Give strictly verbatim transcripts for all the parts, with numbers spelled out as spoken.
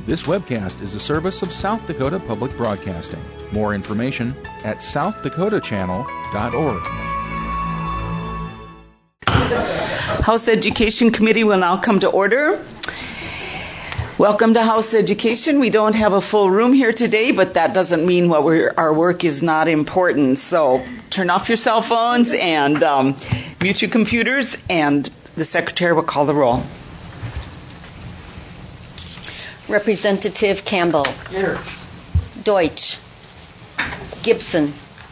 This webcast is a service of South Dakota Public Broadcasting. More information at south dakota channel dot org. House Education Committee will now come to order. Welcome to House Education. We don't have a full room here today, but that doesn't mean what we're, our work is not important. So turn off your cell phones and um, mute your computers, and the secretary will call the roll. Representative Campbell. Here. Deutsch. Gibson.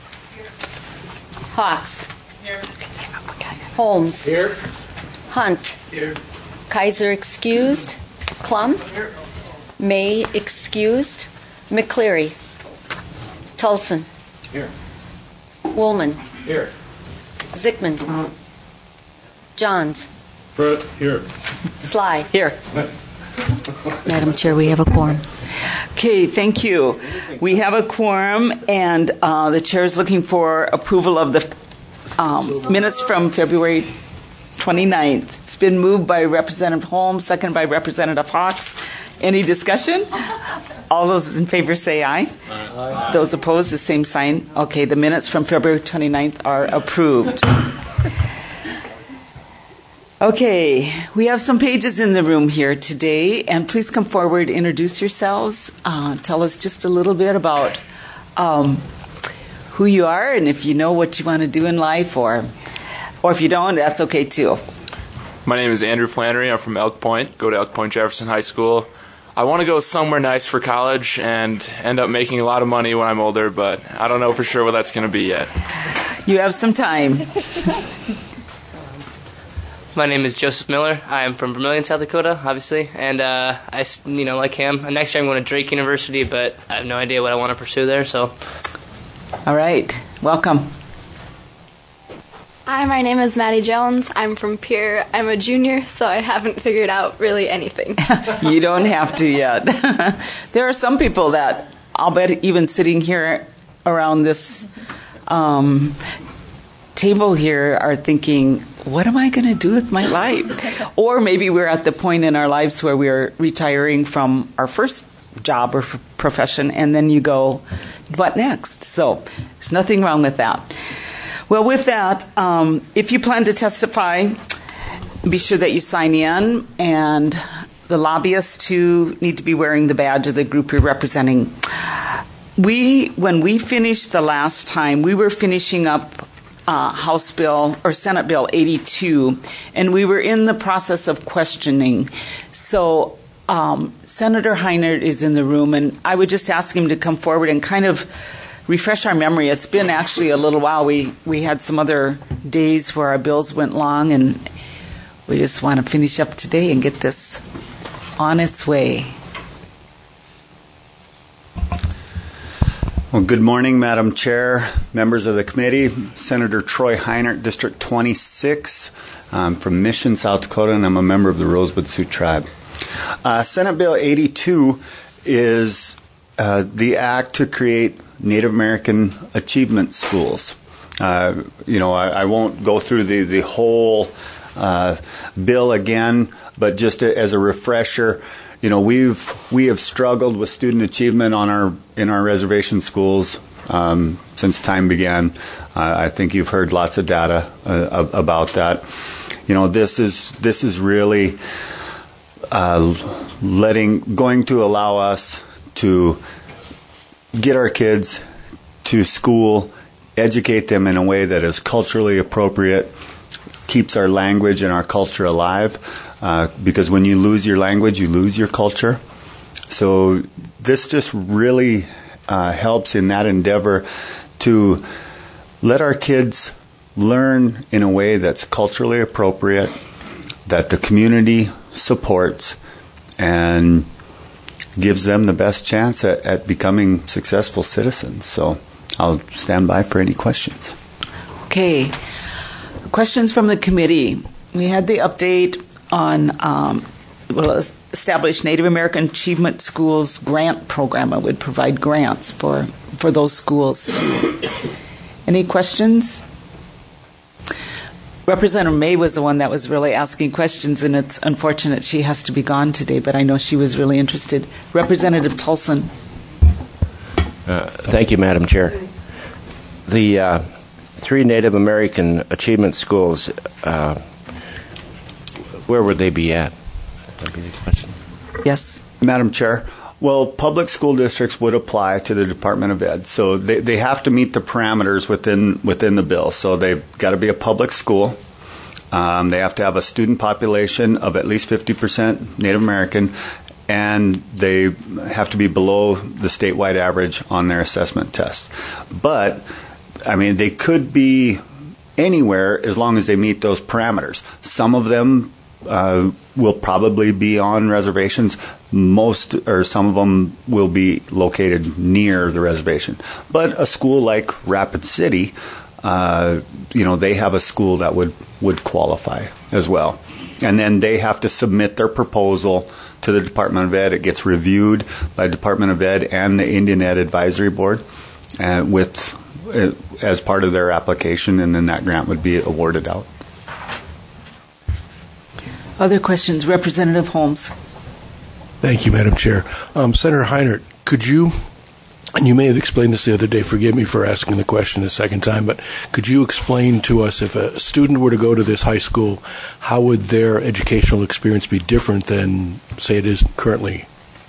Hawks. Here. Holmes. Here. Hunt. Here. Kaiser excused. Klum. Here. May excused. McCleary. Tulson. Here. Woolman. Here. Zickman. Johns. Brett. Here. Sly. Here. Madam Chair, we have a quorum. Okay, thank you. We have a quorum, and uh, the chair is looking for approval of the um, minutes from February twenty-ninth. It's been moved by Representative Holmes, second by Representative Hawks. Any discussion? All those in favor say aye. Aye. Those opposed, the same sign. Okay, the minutes from February twenty-ninth are approved. Okay, we have some pages in the room here today, and please come forward, introduce yourselves, uh, tell us just a little bit about um, who you are and if you know what you want to do in life, or or if you don't, that's okay too. My name is Andrew Flannery. I'm from Elk Point, go to Elk Point Jefferson High School. I want to go somewhere nice for college and end up making a lot of money when I'm older, but I don't know for sure what that's going to be yet. You have some time. My name is Joseph Miller. I am from Vermillion, South Dakota, obviously, and uh, I, you know, like him. Next year I'm going to Drake University, but I have no idea what I want to pursue there. So, all right, welcome. Hi, my name is Maddie Jones. I'm from Pierre. I'm a junior, so I haven't figured out really anything. You don't have to yet. There are some people that I'll bet even sitting here around this um, table here are thinking, what am I going to do with my life? Or maybe we're at the point in our lives where we're retiring from our first job or f- profession, and then you go, what next? So there's nothing wrong with that. Well, with that, um, if you plan to testify, be sure that you sign in, and the lobbyists too need to be wearing the badge of the group you're representing. We, when we finished the last time, we were finishing up Uh, House Bill or Senate Bill eighty-two, and we were in the process of questioning. So um, Senator Heinert is in the room, and I would just ask him to come forward and kind of refresh our memory. It's been actually a little while. We, we had some other days where our bills went long, and we just want to finish up today and get this on its way. Well, good morning, Madam Chair, members of the committee. Senator Troy Heinert, District twenty-six. I'm from Mission, South Dakota, and I'm a member of the Rosewood Sioux Tribe. Uh, Senate Bill eighty-two is uh, the act to create Native American achievement schools. Uh, you know, I, I won't go through the, the whole uh, bill again, but just to, as a refresher, you know, we've we have struggled with student achievement on our in our reservation schools um, since time began. Uh, I think you've heard lots of data uh, about that. You know, this is this is really uh, letting going to allow us to get our kids to school, educate them in a way that is culturally appropriate, keeps our language and our culture alive. Uh, because when you lose your language, you lose your culture. So this just really uh, helps in that endeavor to let our kids learn in a way that's culturally appropriate, that the community supports, and gives them the best chance at, at becoming successful citizens. So I'll stand by for any questions. Okay. Questions from the committee. We had the update on um, well, establish Native American Achievement Schools grant program. I would provide grants for, for those schools. Any questions? Representative May was the one that was really asking questions, and it's unfortunate she has to be gone today, but I know she was really interested. Representative Tolson. Uh, thank you, Madam Chair. The uh, three Native American achievement schools, uh, where would they be at? That'd be the question. Yes. Madam Chair, well, public school districts would apply to the Department of Ed. So they, they have to meet the parameters within within the bill. So they've got to be a public school. Um, they have to have a student population of at least fifty percent Native American, and they have to be below the statewide average on their assessment test. But, I mean, they could be anywhere as long as they meet those parameters. Some of them uh, will probably be on reservations. Most or some of them will be located near the reservation. But a school like Rapid City, uh, you know, they have a school that would, would qualify as well. And then they have to submit their proposal to the Department of Ed. It gets reviewed by the Department of Ed and the Indian Ed Advisory Board uh, with uh, as part of their application, and then that grant would be awarded out. Other questions? Representative Holmes. Thank you, Madam Chair. Um, Senator Heinert, could you, and you may have explained this the other day, forgive me for asking the question a second time, but could you explain to us if a student were to go to this high school, how would their educational experience be different than, say, it is currently?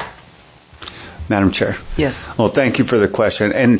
Madam Chair. Yes. Well, thank you for the question. And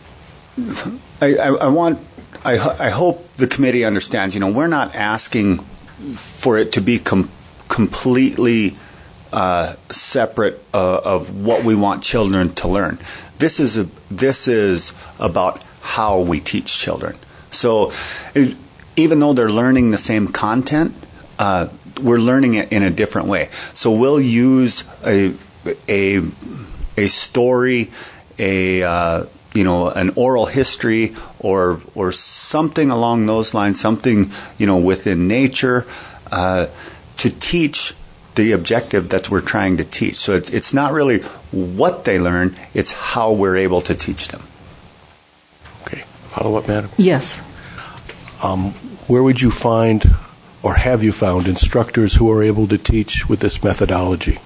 I, I, I want, I, I hope the committee understands, you know, we're not asking for it to be com- completely uh, separate uh, of what we want children to learn. This is a, this is about how we teach children. So it, even though they're learning the same content, uh, we're learning it in a different way. So we'll use a a a story, a uh, you know, an oral history, or or something along those lines, something, you know, within nature, uh, to teach the objective that we're trying to teach. So it's it's not really what they learn; it's how we're able to teach them. Okay. Follow up, Madam. Yes. Um, where would you find, or have you found, instructors who are able to teach with this methodology?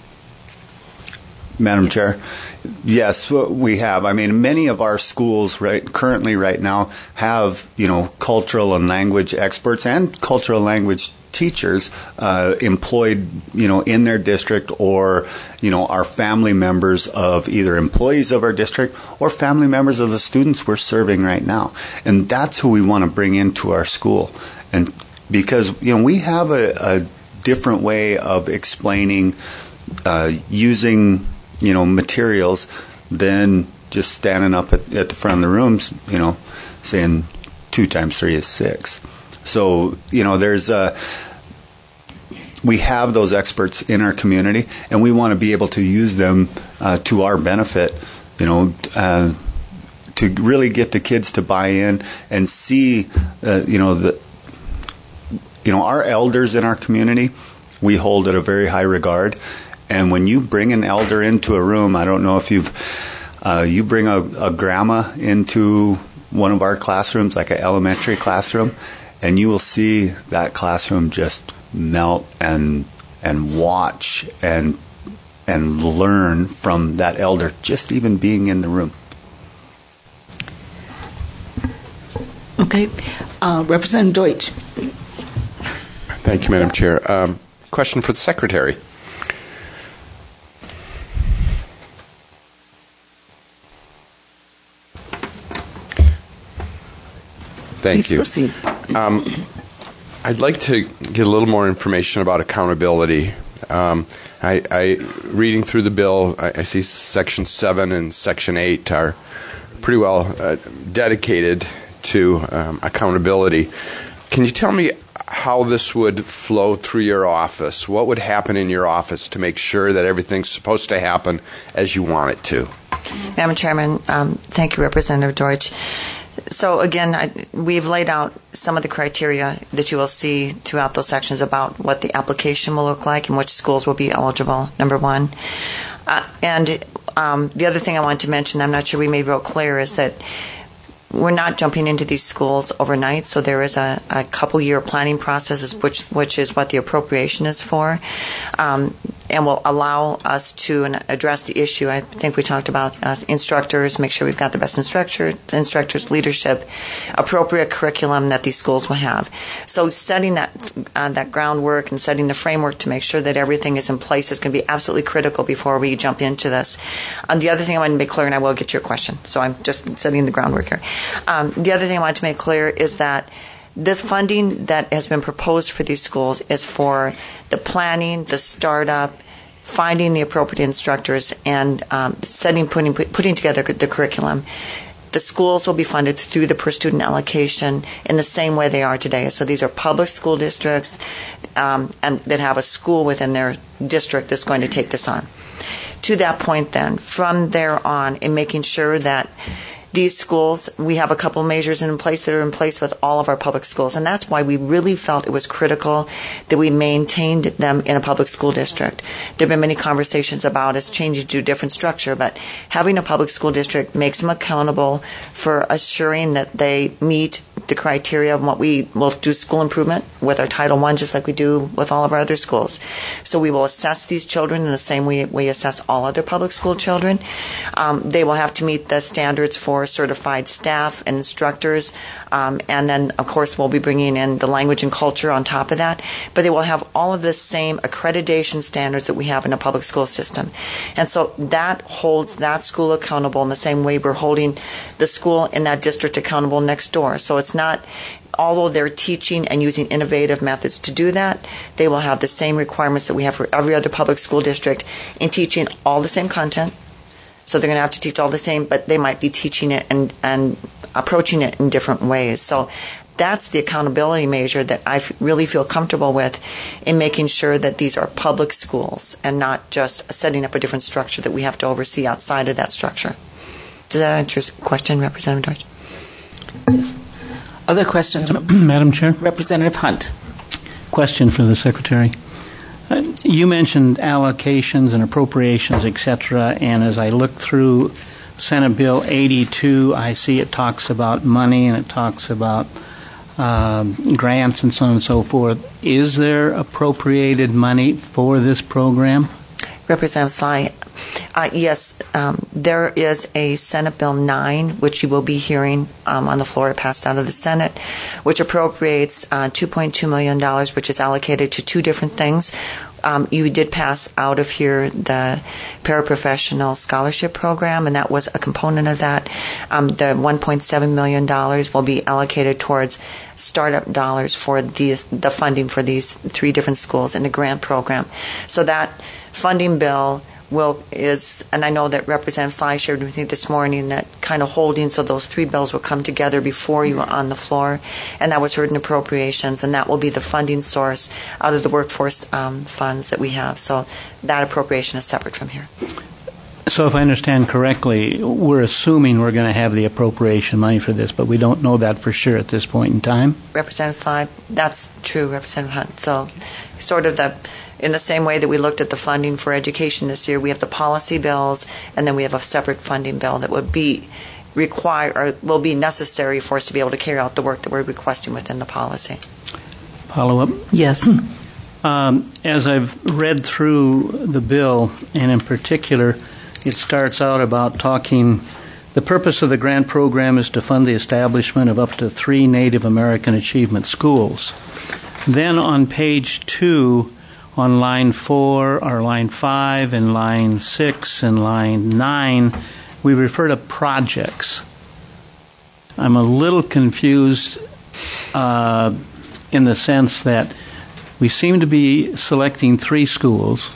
Madam Yes. Chair, yes, we have. I mean, many of our schools right currently right now have, you know, cultural and language experts and cultural language teachers uh, employed, you know, in their district, or, you know, are family members of either employees of our district or family members of the students we're serving right now. And that's who we want to bring into our school. And because, you know, we have a, a different way of explaining, uh, using, you know, materials than just standing up at, at the front of the rooms, you know, saying two times three is six. So, you know, there's a, we have those experts in our community, and we want to be able to use them uh, to our benefit, you know, uh, to really get the kids to buy in and see, uh, you know, the, you know, our elders in our community, we hold at a very high regard. And when you bring an elder into a room, I don't know if you've, uh, you bring a, a grandma into one of our classrooms, like an elementary classroom, and you will see that classroom just melt and and watch and and learn from that elder, just even being in the room. Okay. Uh, Representative Deutsch. Thank you, Madam Chair. Um, question for the Secretary. Thank Please you. proceed. Um, I'd like to get a little more information about accountability. Um, I, I, reading through the bill, I, I see Section seven and Section eight are pretty well uh, dedicated to um, accountability. Can you tell me how this would flow through your office? What would happen in your office to make sure that everything's supposed to happen as you want it to? Madam Chairman, um, thank you, Representative Deutsch. So again, I, we've laid out some of the criteria that you will see throughout those sections about what the application will look like and which schools will be eligible, number one. Uh, and um, the other thing I wanted to mention, I'm not sure we made real clear, is that we're not jumping into these schools overnight, so there is a, a couple-year planning process, which which is what the appropriation is for, um, and will allow us to address the issue. I think we talked about uh, instructors, make sure we've got the best instructor, instructors, leadership, appropriate curriculum that these schools will have. So setting that uh, that groundwork and setting the framework to make sure that everything is in place is going to be absolutely critical before we jump into this. And the other thing I want to make clear, and I will get to your question, so I'm just setting the groundwork here. Um, the other thing I want to make clear is that this funding that has been proposed for these schools is for the planning, the startup, finding the appropriate instructors, and um, setting, putting, putting together the curriculum. The schools will be funded through the per student allocation in the same way they are today. So these are public school districts um, and that have a school within their district that's going to take this on. To that point then, from there on, in making sure that these schools, we have a couple measures in place that are in place with all of our public schools, and that's why we really felt it was critical that we maintained them in a public school district. There have been many conversations about us changing to a different structure, but having a public school district makes them accountable for assuring that they meet the criteria of what we will do school improvement with our Title I, just like we do with all of our other schools. So we will assess these children in the same way we assess all other public school children. Um, they will have to meet the standards for certified staff and instructors, um, and then, of course, we'll be bringing in the language and culture on top of that. But they will have all of the same accreditation standards that we have in a public school system. And so that holds that school accountable in the same way we're holding the school in that district accountable next door. So it's not, although they're teaching and using innovative methods to do that, they will have the same requirements that we have for every other public school district in teaching all the same content. So they're going to have to teach all the same, but they might be teaching it and, and approaching it in different ways. So that's the accountability measure that I f- really feel comfortable with in making sure that these are public schools and not just setting up a different structure that we have to oversee outside of that structure. Does that answer your question, Representative Deutsch? Yes. Other questions? Madam Chair? Representative Hunt. Question for the Secretary. Uh, you mentioned allocations and appropriations, et cetera, and as I look through Senate Bill eighty-two, I see it talks about money and it talks about um, grants and so on and so forth. Is there appropriated money for this program? Representative Sly, uh, yes, um, there is a Senate Bill nine, which you will be hearing um, on the floor, passed out of the Senate, which appropriates uh, two point two million dollars, which is allocated to two different things. Um, you did pass out of here the paraprofessional scholarship program, and that was a component of that. Um, the one point seven million dollars will be allocated towards startup dollars for these, the funding for these three different schools in the grant program. So that funding bill will is, and I know that Representative Sly shared with me this morning that kind of holding, so those three bills will come together before you on the floor, and that was heard in appropriations, and that will be the funding source out of the workforce um, funds that we have. So that appropriation is separate from here. So if I understand correctly, we're assuming we're going to have the appropriation money for this, but we don't know that for sure at this point in time? Representative Sly, that's true, Representative Hunt. So sort of the in the same way that we looked at the funding for education this year, we have the policy bills, and then we have a separate funding bill that would be require or will be necessary for us to be able to carry out the work that we're requesting within the policy. Follow up? Yes. Um, as I've read through the bill, and in particular, it starts out about talking, the purpose of the grant program is to fund the establishment of up to three Native American achievement schools. Then on page two, on line four, or line five, and line six, and line nine, we refer to projects. I'm a little confused uh, in the sense that we seem to be selecting three schools,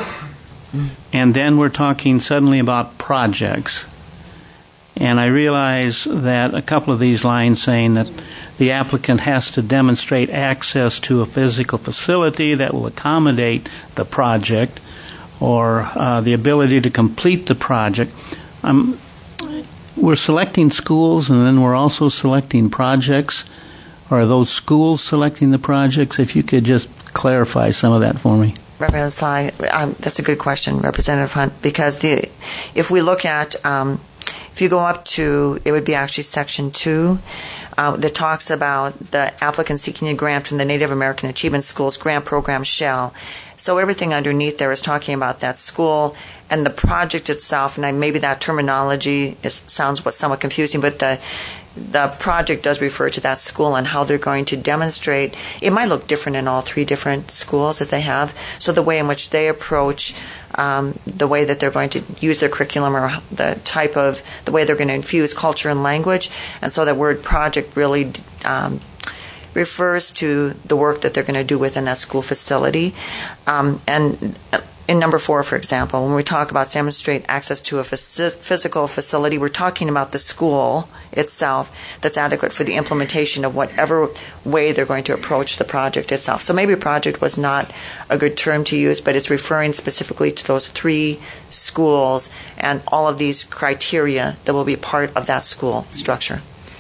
and then we're talking suddenly about projects. And I realize that a couple of these lines saying that the applicant has to demonstrate access to a physical facility that will accommodate the project, or uh, the ability to complete the project. Um, we're selecting schools, and then we're also selecting projects. Or are those schools selecting the projects? If you could just clarify some of that for me. Representative Sly, um, that's a good question, Representative Hunt, because the, if we look at um, If you go up to, it would be actually section two, uh, that talks about the applicant seeking a grant from the Native American Achievement Schools grant program shall. So everything underneath there is talking about that school and the project itself, and I, maybe that terminology is, sounds what somewhat confusing, but the the project does refer to that school and how they're going to demonstrate. It might look different in all three different schools as they have. So the way in which they approach um, the way that they're going to use their curriculum, or the type of, the way they're going to infuse culture and language. And so that word project really um, refers to the work that they're going to do within that school facility. Um, and in number four, for example, when we talk about demonstrate access to a phys- physical facility, we're talking about the school itself that's adequate for the implementation of whatever way they're going to approach the project itself. So maybe project was not a good term to use, but it's referring specifically to those three schools and all of these criteria that will be part of that school structure.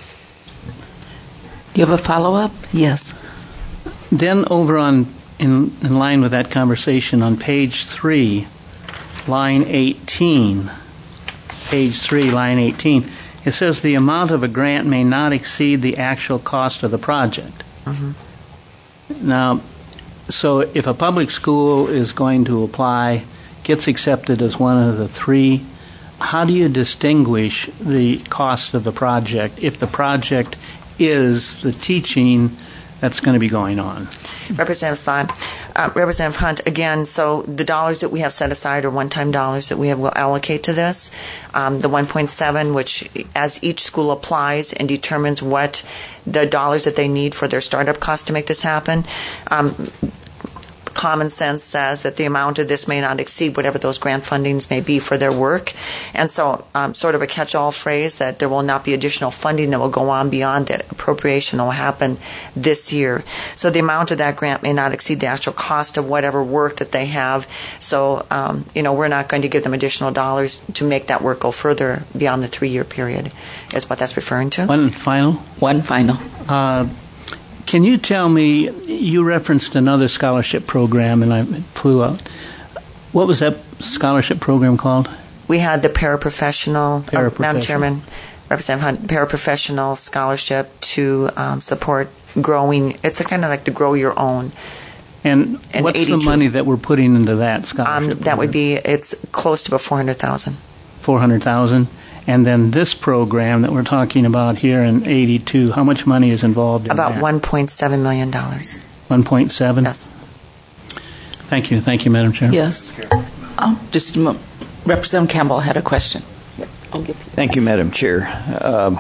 Do you have a follow-up? Yes. Then over on In, in line with that conversation, on page three, line eighteen, page three, line eighteen, it says the amount of a grant may not exceed the actual cost of the project. Mm-hmm. Now, so if a public school is going to apply, gets accepted as one of the three, how do you distinguish the cost of the project if the project is the teaching that's going to be going on? Representative Sly, uh, Representative Hunt, again, so the dollars that we have set aside are one-time dollars that we have will allocate to this. Um, the one point seven, which as each school applies and determines what the dollars that they need for their startup cost to make this happen, um, common sense says that the amount of this may not exceed whatever those grant fundings may be for their work. And so um, sort of a catch-all phrase that there will not be additional funding that will go on beyond that appropriation that will happen this year. So the amount of that grant may not exceed the actual cost of whatever work that they have. So, um, you know, we're not going to give them additional dollars to make that work go further beyond the three-year period, is what that's referring to. One final? One final. Uh, Can you tell me, you referenced another scholarship program, and I flew out. What was that scholarship program called? We had the paraprofessional, paraprofessional. Uh, Madam Chairman, Representative Hunt, paraprofessional scholarship to um, support growing. It's a kind of like to grow your own. And, and what's eighty-two the money that we're putting into that scholarship? Um, that would be, it's close to about four hundred thousand dollars. four hundred thousand dollars. And then this program that we're talking about here in eighty-two, how much money is involved in about that? About one point seven million dollars. one point seven? Yes. Thank you. Thank you, Madam Chair. Yes. Um, just a moment. Representative Campbell had a question. Yep. I'll get to you. Thank you, Madam Chair. Um,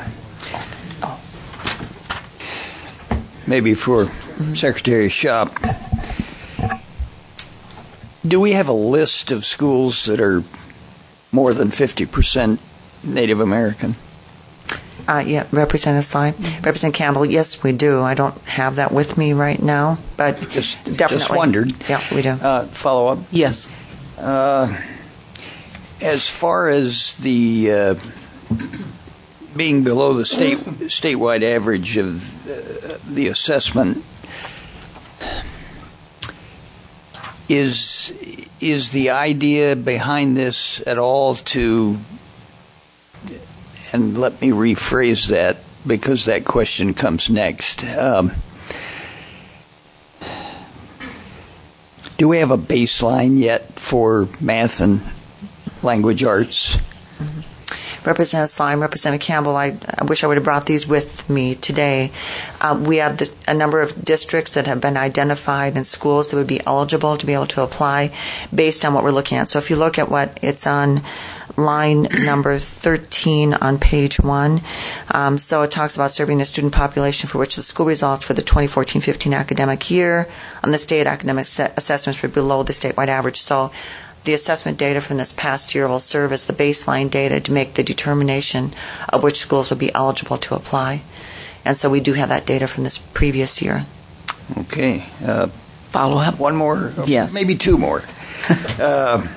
maybe for mm-hmm. Secretary Shop, do we have a list of schools that are more than fifty percent Native American? Uh, yeah, Representative Sly. Mm-hmm. Representative Campbell, yes, we do. I don't have that with me right now, but just, definitely. Just wondered. Yeah, we do. Uh, follow up? Yes. Uh, as far as the uh, being below the state statewide average of uh, the assessment, is is the idea behind this at all to, and let me rephrase that because that question comes next. Um, do we have a baseline yet for math and language arts? Mm-hmm. Representative Slime, Representative Campbell, I, I wish I would have brought these with me today. Uh, we have this, a number of districts that have been identified and schools that would be eligible to be able to apply based on what we're looking at. So if you look at what it's on line number thirteen on page one. Um, so it talks about serving a student population for which the school results for the twenty fourteen fifteen academic year on the state academic assessments were below the statewide average. So the assessment data from this past year will serve as the baseline data to make the determination of which schools would be eligible to apply. And so we do have that data from this previous year. Okay. Uh, Follow up? One more? Yes. Maybe two more. uh,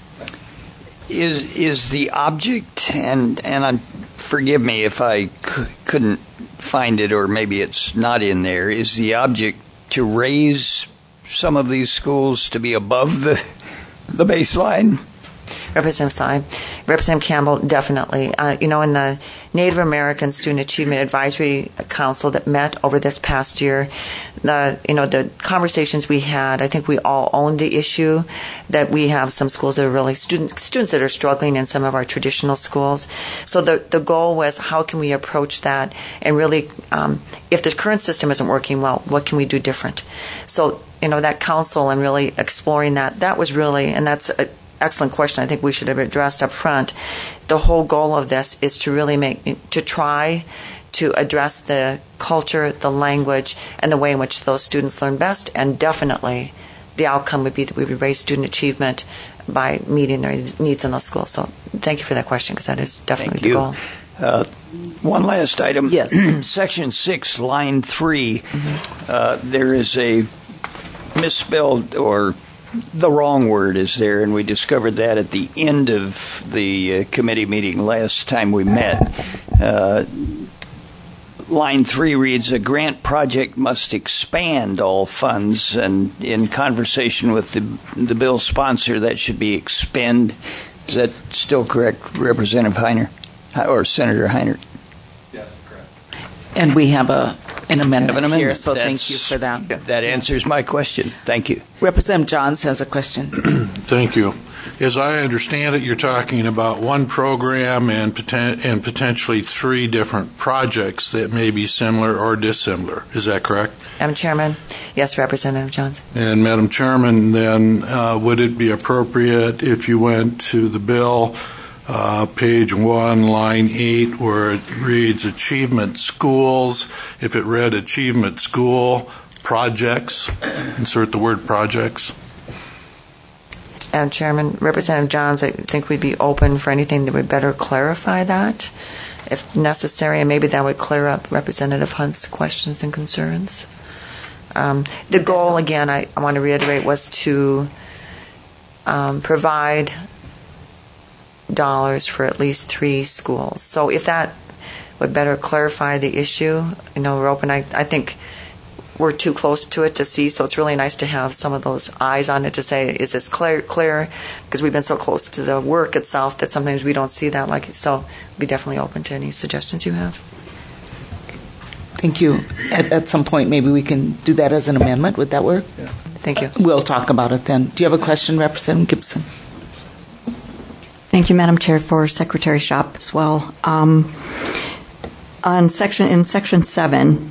is is the object, and, and I'm, forgive me if I c- couldn't find it, or maybe it's not in there, is the object to raise some of these schools to be above the the baseline? Representative Sy. Representative Campbell, definitely. Uh, you know, in the Native American Student Achievement Advisory Council that met over this past year, the you know the conversations we had, I think we all own the issue that we have some schools that are really student students that are struggling in some of our traditional schools. So the the goal was, how can we approach that and really, um, if the current system isn't working well, what can we do different? So you know that council and really exploring that, that was really, and that's a excellent question. I think we should have addressed up front. The whole goal of this is to really make, to try to address the culture, the language, and the way in which those students learn best. And definitely, the outcome would be that we would raise student achievement by meeting their needs in those schools. So, thank you for that question, because that is definitely Thank the you. goal. Uh, one last item. Yes. Section six, line three. Mm-hmm. Uh, there is a misspelled or the wrong word is there, and we discovered that at the end of the uh, committee meeting last time we met. Uh, line three reads, a grant project must expand all funds, and in conversation with the, the bill sponsor, that should be expend. Is that still correct, Representative Heiner, or Senator Heiner? Yes, correct. And we have a an amendment, Have an amendment. here, so That's, thank you for that. That answers my question. Thank you. Representative Johns has a question. Thank you. As I understand it, you're talking about one program and, poten- and potentially three different projects that may be similar or dissimilar. Is that correct? Madam Chairman. Yes, Representative Johns. And Madam Chairman, then uh, would it be appropriate if you went to the bill, uh, page one, line eight, where it reads achievement schools, if it read achievement school projects, insert the word projects? Madam Chairman, Representative Johns, I think we'd be open for anything that would better clarify that, if necessary, and maybe that would clear up Representative Hunt's questions and concerns. Um, the goal, again, I, I want to reiterate, was to um, provide dollars for at least three schools. So if that would better clarify the issue, you know, we're open. I, I think we're too close to it to see, so it's really nice to have some of those eyes on it to say, is this clear, clear? Because we've been so close to the work itself that sometimes we don't see that. Like, so be definitely open to any suggestions you have. Thank you. At, at some point, maybe we can do that as an amendment. Would that work? Yeah. Thank you. We'll talk about it then. Do you have a question, Representative Gibson? Thank you, Madam Chair, for Secretary Shop as well. Um, on section in section seven,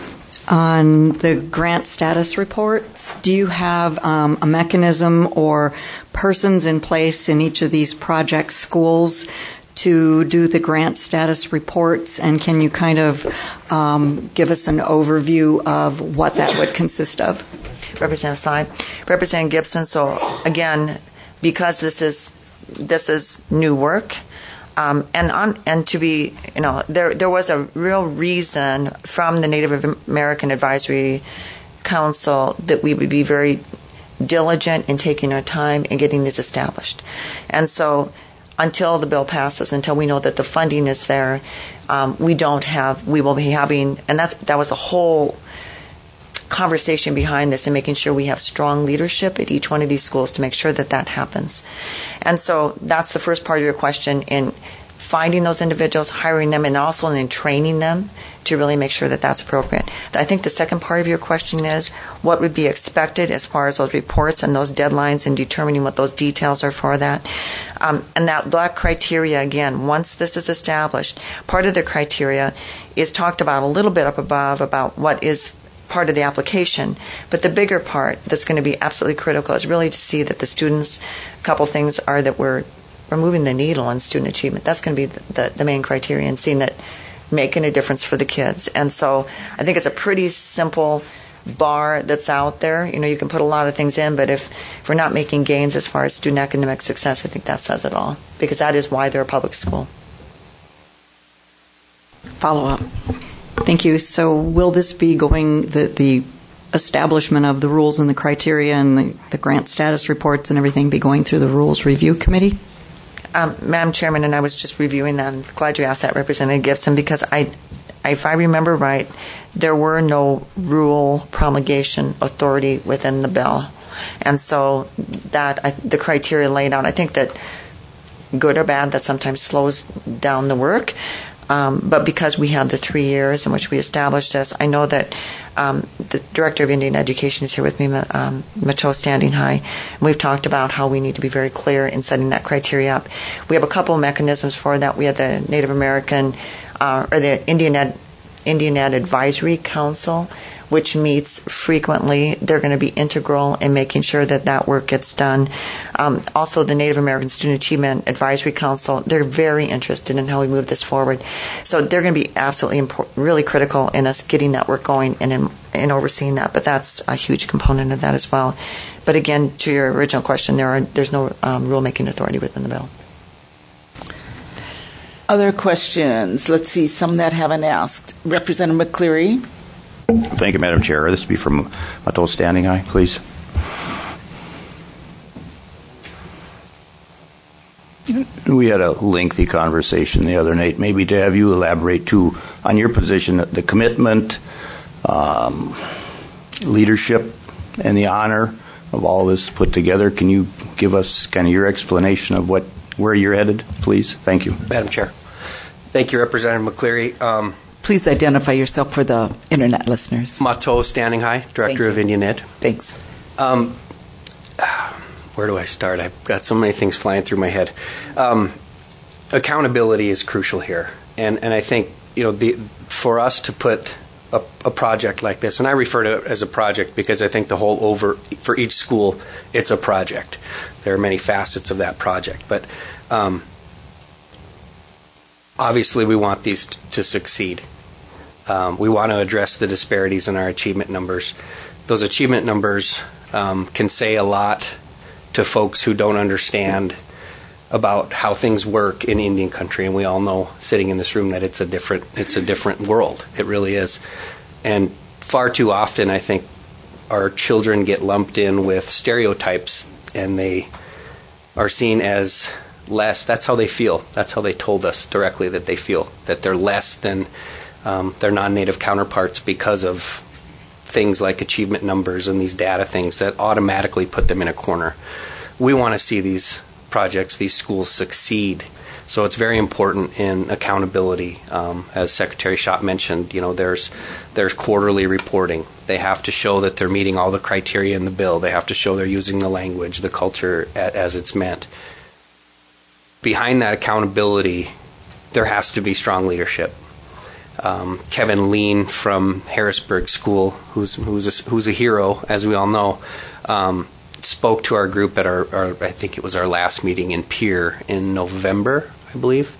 on the grant status reports, do you have um, a mechanism or persons in place in each of these project schools to do the grant status reports? And can you kind of um, give us an overview of what that would consist of? Representative Sy. Representative Gibson, so again, because this is this is new work, Um, and on, and to be, you know, there there was a real reason from the Native American Advisory Council that we would be very diligent in taking our time and getting this established. And so until the bill passes, until we know that the funding is there, um, we don't have, we will be having, and that's, that was the whole conversation behind this and making sure we have strong leadership at each one of these schools to make sure that that happens. And so that's the first part of your question, in finding those individuals, hiring them, and also in training them to really make sure that that's appropriate. I think the second part of your question is what would be expected as far as those reports and those deadlines and determining what those details are for that. Um, and that, that criteria, again, once this is established, part of the criteria is talked about a little bit up above about what is part of the application, but the bigger part that's going to be absolutely critical is really to see that the students, a couple things are that we're, we're moving the needle on student achievement. That's going to be the, the, the main criteria, and seeing that making a difference for the kids. And so I think it's a pretty simple bar that's out there. You know, you can put a lot of things in, but if, if we're not making gains as far as student academic success, I think that says it all, because that is why they're a public school. Follow up. Thank you. So will this be going, the, the establishment of the rules and the criteria and the, the grant status reports and everything be going through the Rules Review Committee? Um, Madam Chairman, and I was just reviewing that. I'm glad you asked that, Representative Gibson, because I, if I remember right, there were no rule promulgation authority within the bill. And so that I, the criteria laid out, I think that good or bad, that sometimes slows down the work. Um, but because we have the three years in which we established this, I know that um, the Director of Indian Education is here with me, um, Macho Standing High, and we've talked about how we need to be very clear in setting that criteria up. We have a couple of mechanisms for that. We have the Native American, uh, or the Indian Ed, Indian Ed Advisory Council, which meets frequently. They're going to be integral in making sure that that work gets done. Um, also, the Native American Student Achievement Advisory Council, they're very interested in how we move this forward. So they're going to be absolutely important, really critical in us getting that work going and in, in overseeing that. But that's a huge component of that as well. But again, to your original question, there are there's no um, rulemaking authority within the bill. Other questions? Let's see, some that haven't asked. Representative McCleary. Thank you, Madam Chair. This will be from Mato Standing High, please. We had a lengthy conversation the other night. Maybe to have you elaborate, too, on your position, the commitment, um, leadership, and the honor of all this put together. Can you give us kind of your explanation of what where you're headed, please? Thank you. Madam Chair. Thank you, Representative McCleary. Um, Please identify yourself for the Internet listeners. Mato Standing High, Director of Indian Ed. Thanks. Um, where do I start? I've got so many things flying through my head. Um, accountability is crucial here. And, and I think, you know, the, for us to put a, a project like this, and I refer to it as a project because I think the whole over, for each school, it's a project. There are many facets of that project. But um, obviously we want these t- to succeed. Um, we want to address the disparities in our achievement numbers. Those achievement numbers um, can say a lot to folks who don't understand about how things work in Indian country, and we all know, sitting in this room, that it's a different it's a different world. It really is. And far too often, I think, our children get lumped in with stereotypes, and they are seen as less. That's how they feel. That's how they told us directly that they feel, that they're less than Um, their non-native counterparts because of things like achievement numbers and these data things that automatically put them in a corner. We want to see these projects, these schools succeed. So it's very important in accountability. Um, as Secretary Schott mentioned, you know, there's there's quarterly reporting. They have to show that they're meeting all the criteria in the bill. They have to show they're using the language, the culture as it's meant. Behind that accountability, there has to be strong leadership. Um, Kevin Lean from Harrisburg School, who's who's a, who's a hero, as we all know, um, spoke to our group at our, our, I think it was our last meeting in Pierre in November, I believe.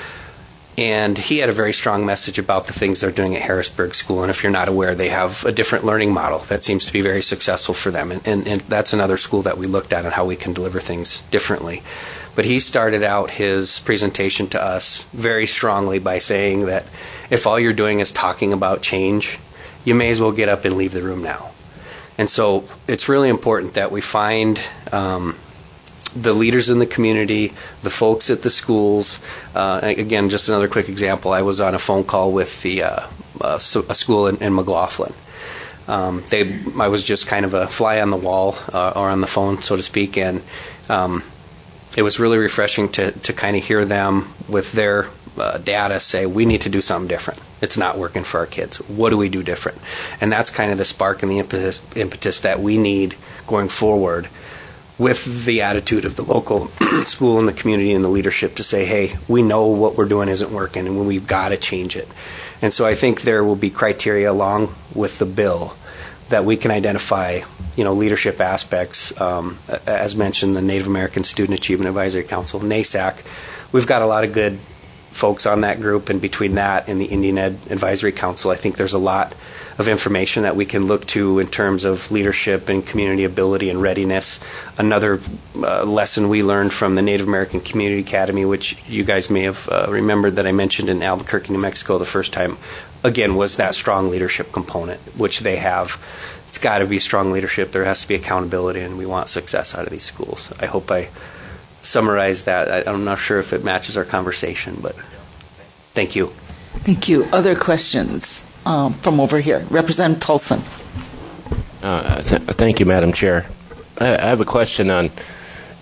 And he had a very strong message about the things they're doing at Harrisburg School. And if you're not aware, they have a different learning model that seems to be very successful for them. And, and, and that's another school that we looked at and how we can deliver things differently. But he started out his presentation to us very strongly by saying that if all you're doing is talking about change, you may as well get up and leave the room now. And so it's really important that we find um, the leaders in the community, the folks at the schools. Uh, again, just another quick example. I was on a phone call with the uh, uh, a school in, in McLaughlin. Um, they, I was just kind of a fly on the wall uh, or on the phone, so to speak, and um, it was really refreshing to, to kind of hear them with their uh, data say, we need to do something different. It's not working for our kids. What do we do different? And that's kind of the spark and the impetus, impetus that we need going forward with the attitude of the local school and the community and the leadership to say, hey, we know what we're doing isn't working and we've got to change it. And so I think there will be criteria along with the bill that we can identify, you know, leadership aspects. Um, as mentioned, the Native American Student Achievement Advisory Council, NASAC. We've got a lot of good folks on that group, and between that and the Indian Ed Advisory Council, I think there's a lot of information that we can look to in terms of leadership and community ability and readiness. Another uh, lesson we learned from the Native American Community Academy, which you guys may have uh, remembered that I mentioned in Albuquerque, New Mexico the first time, again, was that strong leadership component, which they have. It's got to be strong leadership. There has to be accountability, and we want success out of these schools. I hope I summarized that. I, I'm not sure if it matches our conversation, but thank you. Thank you. Other questions um, from over here? Representative Tolson. Uh, th- thank you, Madam Chair. I, I have a question on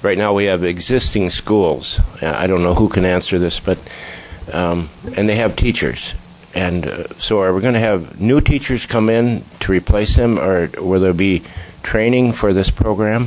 right now we have existing schools. I don't know who can answer this, but um, and they have teachers. And uh, so are we going to have new teachers come in to replace them, or will there be training for this program?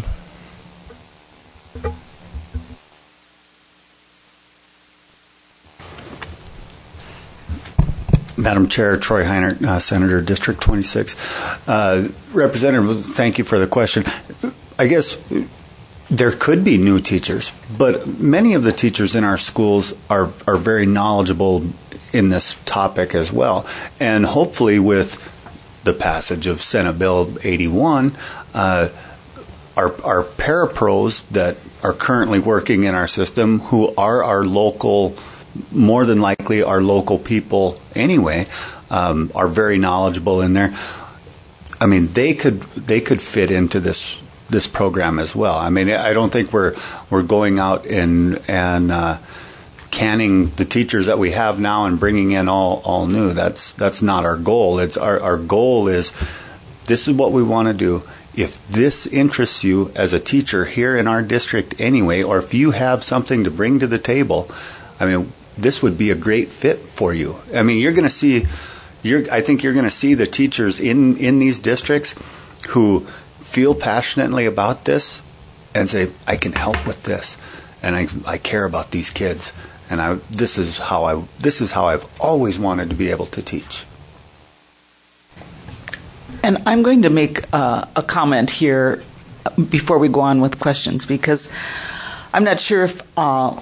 Madam Chair, Troy Heinert, uh, Senator, District twenty-six. Uh, Representative, thank you for the question. I guess there could be new teachers, but many of the teachers in our schools are are very knowledgeable in this topic as well. And hopefully with the passage of Senate Bill eighty-one, uh, our, our parapros that are currently working in our system, who are our local, more than likely our local people anyway, um, are very knowledgeable in there. I mean, they could they could fit into this this program as well. I mean, I don't think we're we're going out and and uh, canning the teachers that we have now and bringing in all all new. That's that's not our goal. It's our our goal is this is what we want to do. If this interests you as a teacher here in our district anyway, or if you have something to bring to the table, I mean, this would be a great fit for you. I mean, you're going to see, you're, I think you're going to see the teachers in, in these districts who feel passionately about this and say, I can help with this, and I, I care about these kids, and I, this is how I, this is how I've always wanted to be able to teach. And I'm going to make uh, a comment here before we go on with questions, because I'm not sure if uh,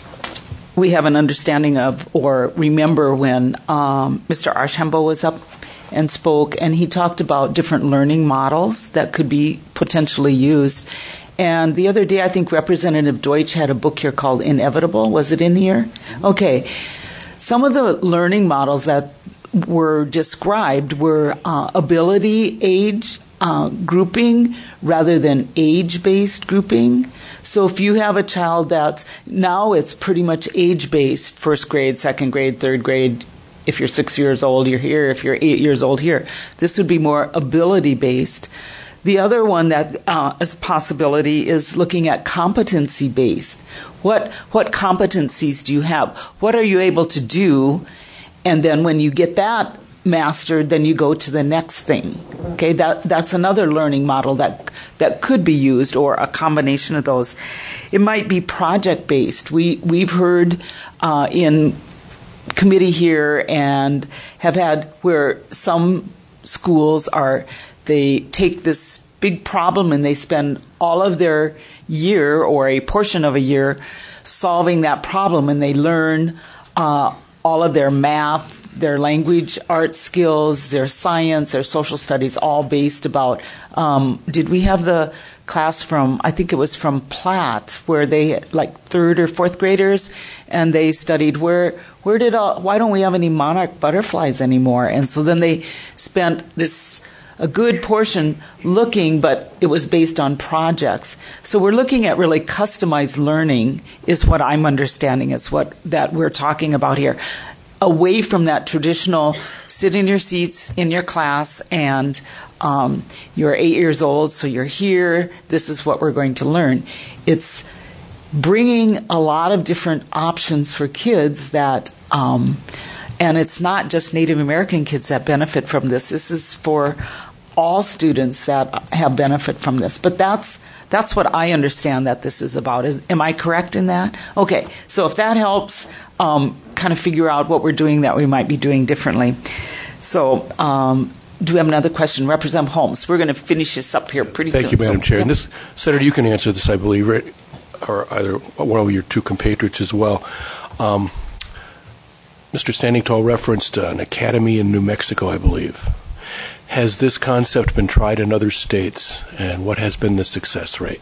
we have an understanding of or remember when um, Mister Archambault was up and spoke, and he talked about different learning models that could be potentially used. And the other day, I think Representative Deutsch had a book here called Inevitable. Was it in here? Okay. Some of the learning models that were described were uh, ability age uh, grouping rather than age-based grouping. So if you have a child that's, now it's pretty much age-based, first grade, second grade, third grade. If you're six years old, you're here. If you're eight years old, here. This would be more ability-based. The other one that uh, is a possibility is looking at competency-based. What what competencies do you have? What are you able to do? And then when you get that mastered, then you go to the next thing. Okay, that that's another learning model that that could be used, or a combination of those. It might be project-based. We we've heard uh, in committee here and have had where some schools are, they take this big problem and they spend all of their year or a portion of a year solving that problem, and they learn uh, all of their math, their language, art skills, their science, their social studies, all based about, um, did we have the class from, I think it was from Platt, where they, like third or fourth graders, and they studied where, where did all, why don't we have any monarch butterflies anymore? And so then they spent this, a good portion looking, but it was based on projects. So we're looking at really customized learning is what I'm understanding is what that we're talking about here. Away from that traditional sit in your seats in your class and um, you're eight years old, so you're here, this is what we're going to learn. It's bringing a lot of different options for kids that, um, and it's not just Native American kids that benefit from this. This is for all students that have benefit from this. But that's that's what I understand that this is about. Is, am I correct in that? Okay, so if that helps um, kind of figure out what we're doing that we might be doing differently. So um, do we have another question? Representative Holmes, we're going to finish this up here pretty Thank soon. Thank you, Madam so, Chair. Yeah. And this, Senator, you can answer this, I believe, right? Or either one of your two compatriots as well. Um, Mister Standing Tall referenced uh, an academy in New Mexico, I believe. Has this concept been tried in other states, and what has been the success rate?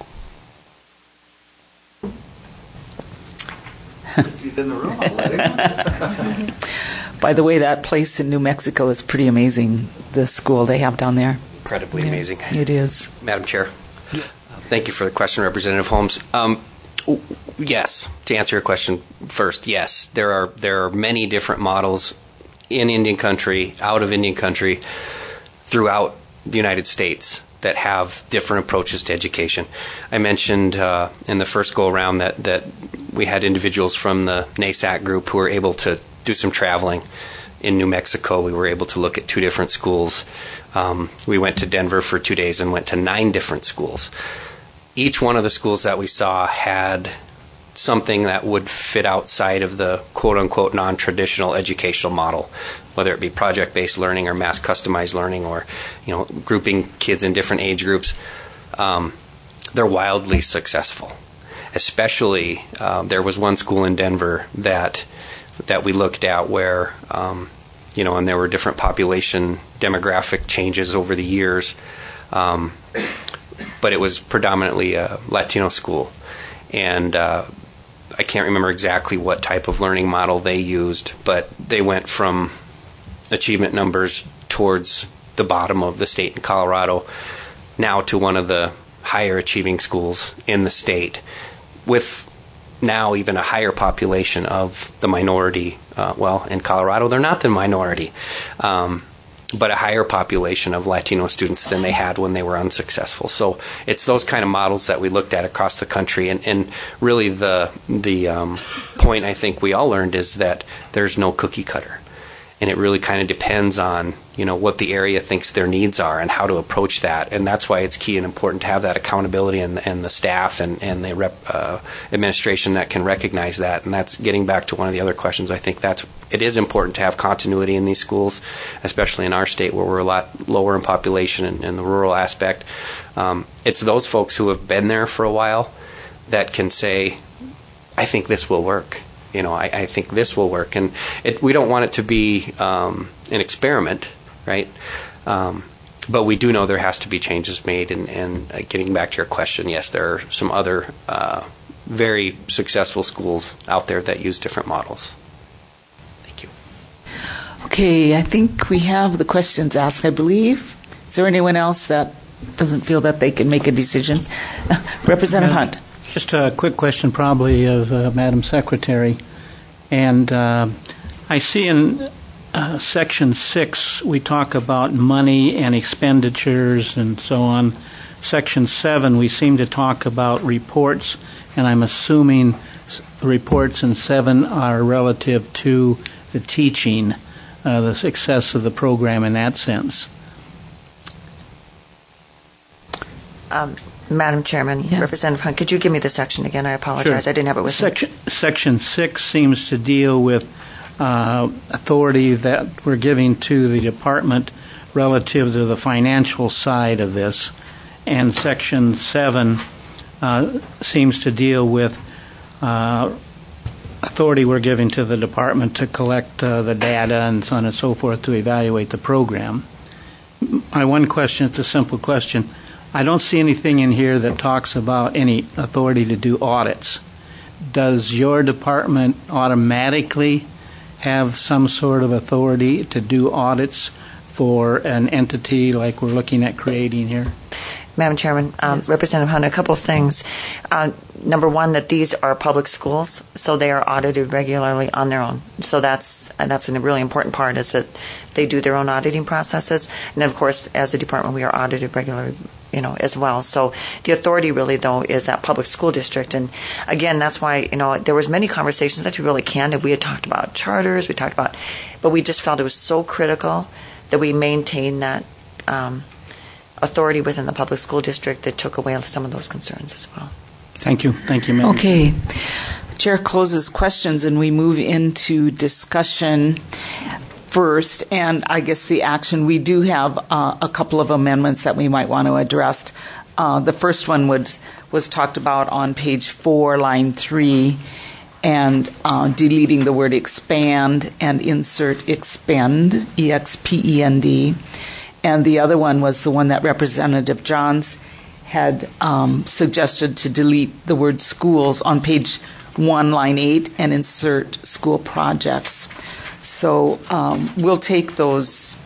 He's in the room already. By the way, that place in New Mexico is pretty amazing, the school they have down there. Incredibly Yeah, amazing. It is. Madam Chair, thank you for the question, Representative Holmes. Um, yes, to answer your question first, yes, there are there are many different models in Indian country, out of Indian country, throughout the United States that have different approaches to education. I mentioned uh, in the first go-around that, that we had individuals from the NASAC group who were able to do some traveling. In New Mexico, we were able to look at two different schools. Um, we went to Denver for two days and went to nine different schools. Each one of the schools that we saw had something that would fit outside of the quote-unquote non-traditional educational model, whether it be project-based learning or mass customized learning, or you know, grouping kids in different age groups. Um, they're wildly successful. Especially, uh, there was one school in Denver that that we looked at where, um, you know, and there were different population demographic changes over the years, um, but it was predominantly a Latino school, and uh, I can't remember exactly what type of learning model they used, but they went from achievement numbers towards the bottom of the state in Colorado now to one of the higher achieving schools in the state, with now even a higher population of the minority. Uh, well, in Colorado, they're not the minority, um, but a higher population of Latino students than they had when they were unsuccessful. So it's those kind of models that we looked at across the country, and, and really the the um, point I think we all learned is that there's no cookie cutter, and it really kind of depends on, you know, what the area thinks their needs are and how to approach that, and that's why it's key and important to have that accountability and, and the staff and, and the rep, uh, administration that can recognize that. And that's getting back to one of the other questions. I think that's it is important to have continuity in these schools, especially in our state where we're a lot lower in population and in the rural aspect. Um, it's those folks who have been there for a while that can say, I think this will work. You know, I, I think this will work. And it, we don't want it to be um, an experiment, right? Um, but we do know there has to be changes made. And, and uh, getting back to your question, yes, there are some other uh, very successful schools out there that use different models. Okay, I think we have the questions asked, I believe. Is there anyone else that doesn't feel that they can make a decision? Representative Yeah, Hunt. Just a quick question probably of uh, Madam Secretary. And uh, I see in uh, Section six we talk about money and expenditures and so on. Section seven we seem to talk about reports, and I'm assuming s- reports in seven are relative to the teaching. Uh, the success of the program in that sense. Um, Madam Chairman, Yes. Representative Hunt, could you give me the section again? I apologize. Sure. I didn't have it with section, me. Section six seems to deal with uh, authority that we're giving to the department relative to the financial side of this. And Section seven uh, seems to deal with uh, authority we're giving to the department to collect uh, the data and so on and so forth to evaluate the program. My one question, it's a simple question. I don't see anything in here that talks about any authority to do audits. Does your department automatically have some sort of authority to do audits for an entity like we're looking at creating here? Madam Chairman, um, yes. Representative Hunt, a couple of things. Uh, number one, that these are public schools, so they are audited regularly on their own. So that's that's a really important part, is that they do their own auditing processes. And then, of course, as a department, we are audited regularly, you know, as well. So the authority really, though, is that public school district. And again, that's why, you know, there was many conversations that we really candid. We had talked about charters, we talked about, but we just felt it was so critical that we maintain that um, authority within the public school district that took away some of those concerns as well. Thank you. Thank you, Madam. Okay. The chair closes questions and we move into discussion first, and I guess the action. We do have uh, a couple of amendments that we might want to address. Uh, the first one was, was talked about on page four, line three, and uh, deleting the word expand and insert expend, E X P E N D. And the other one was the one that Representative Johns had um, suggested to delete the word schools on page one, line eight, and insert school projects. So um, we'll take those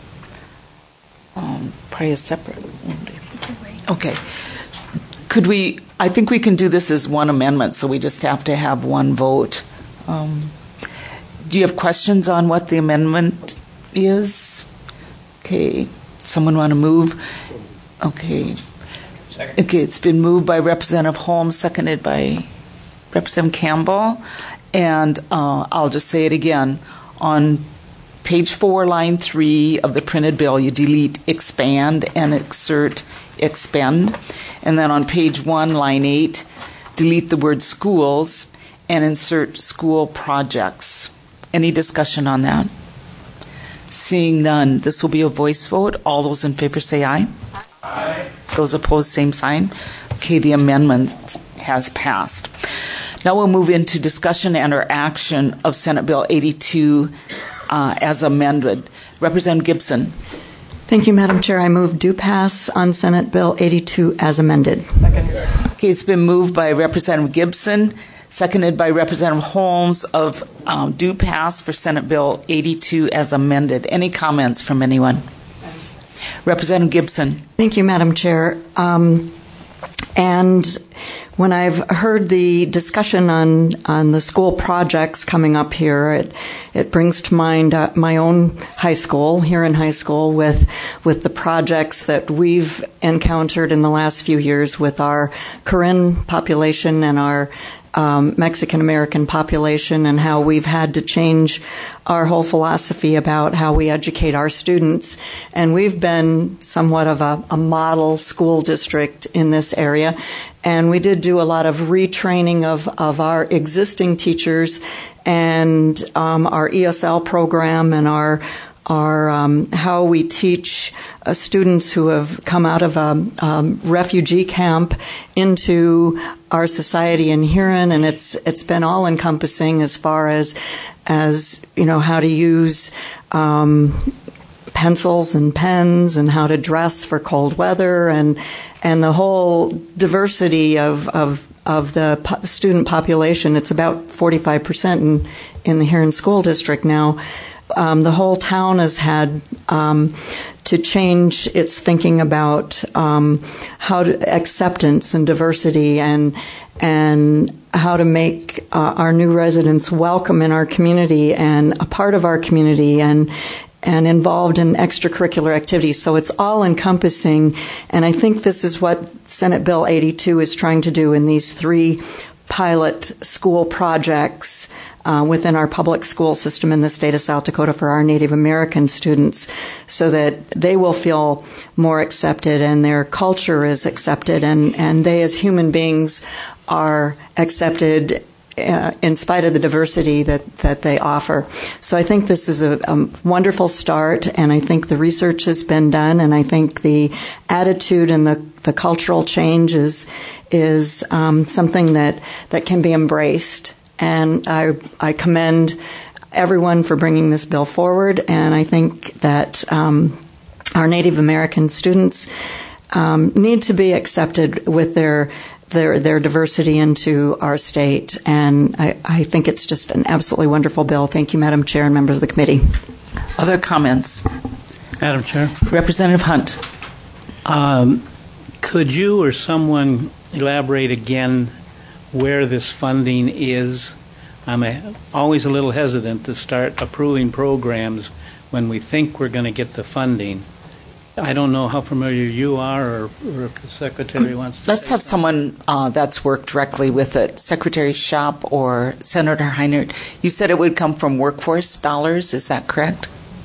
um, probably as separate. Okay. Could we, I think we can do this as one amendment, so we just have to have one vote. Um, do you have questions on what the amendment is? Okay. Someone want to move? Okay. Second. Okay, it's been moved by Representative Holmes, seconded by Representative Campbell. And uh, I'll just say it again. On page four, line three of the printed bill, you delete expand and insert expend. And then on page one, line eight, delete the word schools and insert school projects. Any discussion on that? Seeing none, this will be a voice vote. All those in favor say aye. Aye. Those opposed, same sign. Okay, the amendment has passed. Now we'll move into discussion and or action of Senate Bill eighty-two uh, as amended. Representative Gibson. Thank you, Madam Chair. I move do pass on Senate Bill eighty-two as amended. Second. Okay, it's been moved by Representative Gibson, seconded by Representative Holmes of um, do pass for Senate Bill eighty-two as amended. Any comments from anyone? Representative Gibson. Thank you, Madam Chair. Um, and when I've heard the discussion on, on the school projects coming up here, it, it brings to mind uh, my own high school, here in high school, with, with the projects that we've encountered in the last few years with our Karen population and our Um, Mexican-American population, and how we've had to change our whole philosophy about how we educate our students. And we've been somewhat of a, a model school district in this area. And we did do a lot of retraining of, of our existing teachers and um, our E S L program and our Our, um, how we teach uh, students who have come out of a um, refugee camp into our society in Huron, and it's it's been all encompassing as far as as you know how to use um, pencils and pens and how to dress for cold weather and and the whole diversity of of of the po- student population. It's about forty-five percent in in the Huron School District now. Um, the whole town has had um, to change its thinking about um, how to acceptance and diversity, and and how to make uh, our new residents welcome in our community and a part of our community, and and involved in extracurricular activities. So it's all encompassing, and I think this is what Senate Bill eighty-two is trying to do in these three pilot school projects Uh, within our public school system in the state of South Dakota for our Native American students, so that they will feel more accepted and their culture is accepted, and, and they as human beings are accepted uh, in spite of the diversity that, that they offer. So I think this is a, a wonderful start, and I think the research has been done, and I think the attitude and the, the cultural change is, is um, something that, that can be embraced. And I, I commend everyone for bringing this bill forward, and I think that um, our Native American students um, need to be accepted with their their their diversity into our state, and I, I think it's just an absolutely wonderful bill. Thank you, Madam Chair and members of the committee. Other comments? Madam Chair. Representative Hunt. Um, could you or someone elaborate again where this funding is? I'm a, always a little hesitant to start approving programs when we think we're going to get the funding. I don't know how familiar you are, or, or if the Secretary wants to Let's say have something. someone uh, that's worked directly with it. Secretary Shop or Senator Heinert. You said it would come from workforce dollars. Is that correct?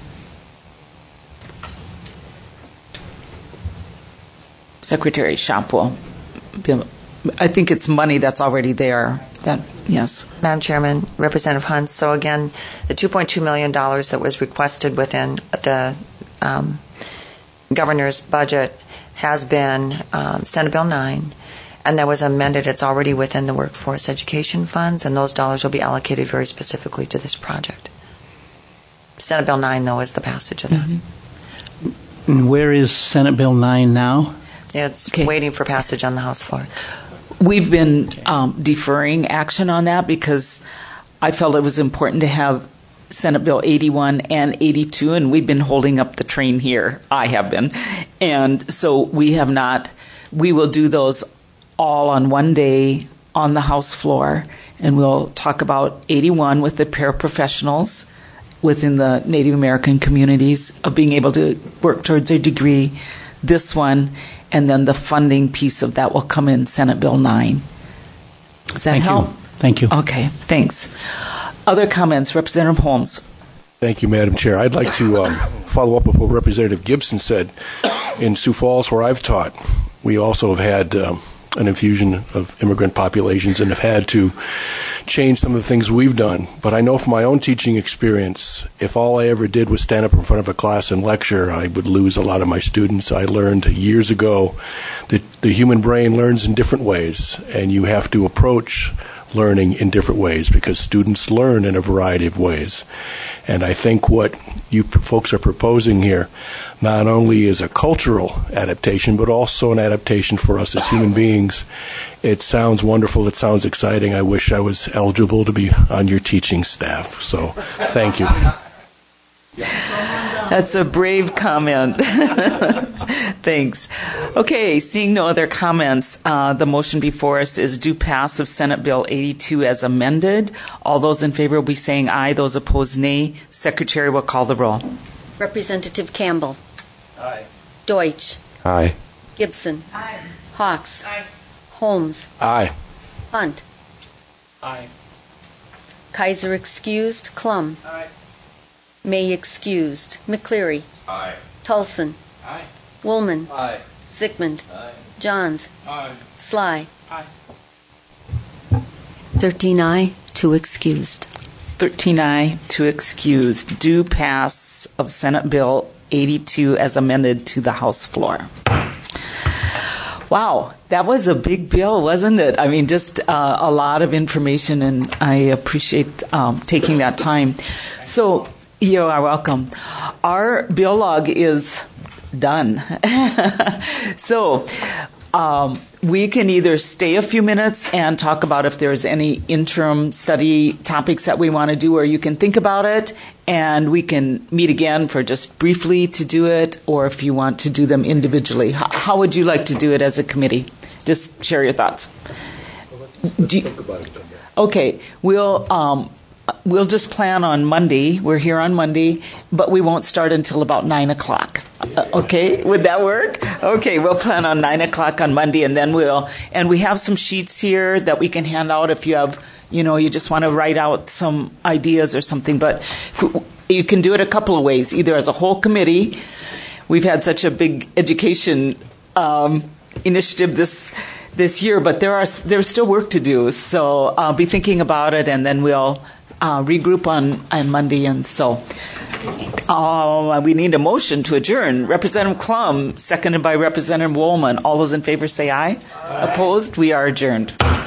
Secretary Shop will be, I think it's money that's already there. That yes. Madam Chairman, Representative Hunt. So again, the two point two million dollars that was requested within the um, governor's budget has been um, Senate Bill nine, and that was amended. It's already within the workforce education funds, and those dollars will be allocated very specifically to this project. Senate Bill nine, though, is the passage of that. Mm-hmm. And where is Senate Bill nine now? It's okay. Waiting for passage on the House floor. We've been um, deferring action on that because I felt it was important to have Senate Bill eighty-one and eighty-two, and we've been holding up the train here. I have been. And so we have not, we will do those all on one day on the House floor, and we'll talk about eighty-one with the paraprofessionals within the Native American communities of being able to work towards a degree. this one, and then the funding piece of that will come in Senate Bill nine. Does that Thank help? you. Thank you. Okay, thanks. Other comments? Representative Holmes. Thank you, Madam Chair. I'd like to um, follow up with what Representative Gibson said. In Sioux Falls, where I've taught, we also have had um, an infusion of immigrant populations and have had to change some of the things we've done. But I know from my own teaching experience, if all I ever did was stand up in front of a class and lecture, I would lose a lot of my students. I learned years ago that the human brain learns in different ways, and you have to approach learning in different ways because students learn in a variety of ways. And I think what you p- folks are proposing here not only is a cultural adaptation, but also an adaptation for us as human beings. It sounds wonderful. It sounds exciting. I wish I was eligible to be on your teaching staff. So thank you. That's a brave comment. Thanks. Okay, seeing no other comments, uh, the motion before us is do pass of Senate Bill eighty-two as amended. All those in favor will be saying aye. Those opposed, nay. Secretary will call the roll. Representative Campbell. Aye. Deutsch. Aye. Gibson. Aye. Hawks. Aye. Holmes. Aye. Hunt. Aye. Kaiser excused. Klum. Aye. May excused. McCleary. Aye. Tulson. Aye. Woolman. Aye. Zickman. Aye. Johns. Aye. Sly. Aye. thirteen aye, two excused. thirteen aye, two excused. Do pass of Senate Bill eighty-two as amended to the House floor. Wow, that was a big bill, wasn't it? I mean, just uh, a lot of information, and I appreciate um, taking that time. So, you are welcome. Our bill log is done. So, um, we can either stay a few minutes and talk about if there's any interim study topics that we want to do, or you can think about it, and we can meet again for just briefly to do it, or if you want to do them individually. How, how would you like to do it as a committee? Just share your thoughts. Do you, okay, we'll... Um, We'll just plan on Monday. We're here on Monday, but we won't start until about nine o'clock. Uh, okay, would that work? Okay, we'll plan on nine o'clock on Monday, and then we'll. And we have some sheets here that we can hand out if you have, you know, you just want to write out some ideas or something. But you can do it a couple of ways, either as a whole committee. We've had such a big education um, initiative this this year, but there are there's still work to do. So I'll be thinking about it, and then we'll. Uh, regroup on, on Monday, and so uh, we need a motion to adjourn. Representative Klum, seconded by Representative Woolman. All those in favor say aye. Aye. Opposed? We are adjourned.